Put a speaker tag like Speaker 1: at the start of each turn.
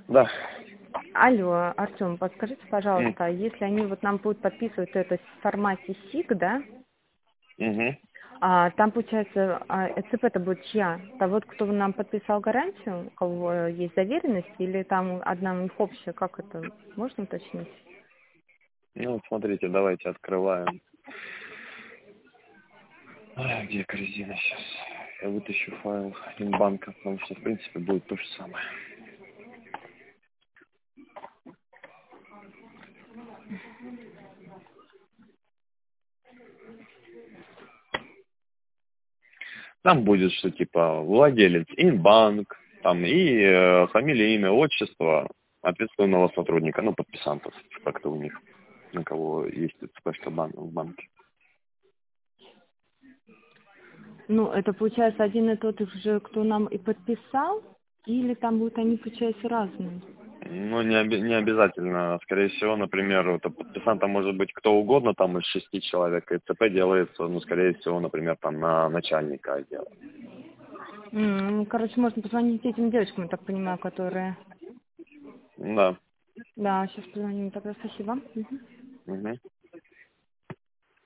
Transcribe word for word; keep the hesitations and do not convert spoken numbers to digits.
Speaker 1: Да.
Speaker 2: Алло, Артем, подскажите,
Speaker 1: М.
Speaker 2: пожалуйста, если они вот нам будут подписывать это в формате сик, да,
Speaker 1: Мгм.
Speaker 2: а, там получается, а, ЭЦП-то будет чья? Того, кто нам подписал гарантию, у кого есть доверенность, или там одна у них общая, как это, можно уточнить?
Speaker 1: Ну, вот смотрите, давайте открываем. Ай, где корзина сейчас? Я вытащу файл инбанка, потому что, в принципе, будет то же самое. Там будет, что типа владелец инбанк, там и э, фамилия, имя, отчество ответственного сотрудника, ну, подписантов, как-то у них, на кого есть спешка бан в банке.
Speaker 2: Ну, это получается один и тот же, кто нам и подписал, или там будут они, получается, разные?
Speaker 1: Ну, не, оби- не обязательно. Скорее всего, например, это подписантом может быть кто угодно, там из шести человек, и ЦП делается, ну, скорее всего, например, там на начальника отдела.
Speaker 2: М, ну, короче, можно позвонить этим девочкам, я так понимаю, которые...
Speaker 1: Да.
Speaker 2: Да, сейчас позвоним, тогда спасибо. Мгм.
Speaker 1: Мгм.